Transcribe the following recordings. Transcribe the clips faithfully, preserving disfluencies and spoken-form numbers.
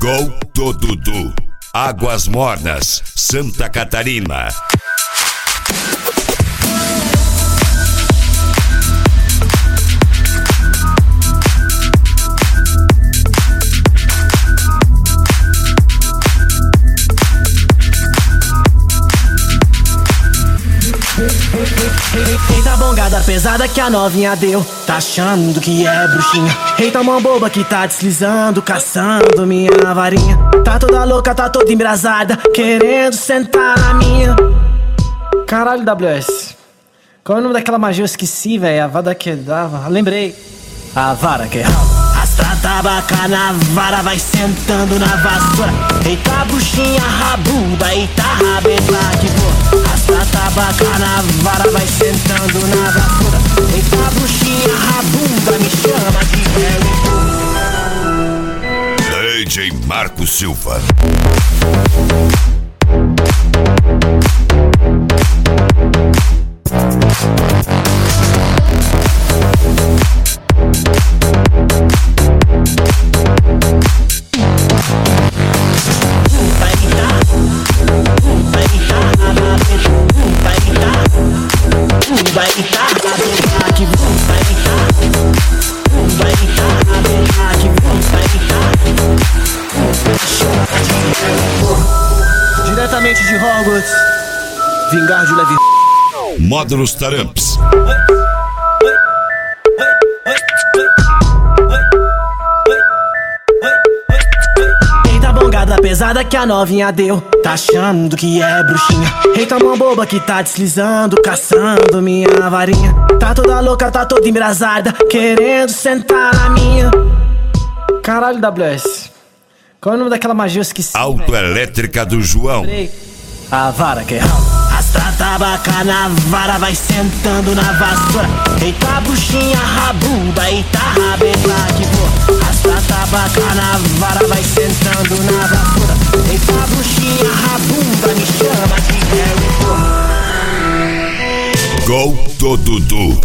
Gol do Dudu. Águas Mornas, Santa Catarina. Eita bongada pesada que a novinha deu, tá achando que é bruxinha. Eita mão boba que tá deslizando, caçando minha varinha. Tá toda louca, tá toda embrasada, querendo sentar na minha. Caralho, W S, qual é o nome daquela magia? Eu esqueci, velho. A vara que dava, lembrei. A vara que Astra tabaca na vara, vai sentando na vassoura. Eita bruxinha rabuda, eita rabeta que voa. Astra tabaca na vara, vai sentando na vassoura. Eita bruxinha rabuda, me chama de Harry. D J Marco Silva. Diretamente de Hogwarts, vingar de leve. Módulos Taramps. Eita bongada pesada que a novinha deu, tá achando que é bruxinha. Eita mão boba que tá deslizando, caçando minha varinha. Tá toda louca, tá toda embrasada, querendo sentar na minha. Caralho, W S, qual é o nome daquela magia? Eu esqueci. Autoelétrica do João. A vara que Astra tabaca na vara, vai sentando na vassoura. Eita bruxinha rabuda, eita rabeta que voa. Astra tabaca na vara, vai sentando na vassoura. Eita bruxinha rabuda, me chama de Harry. Gol do Dudu.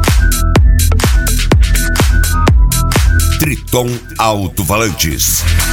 Triton Alto-Falantes.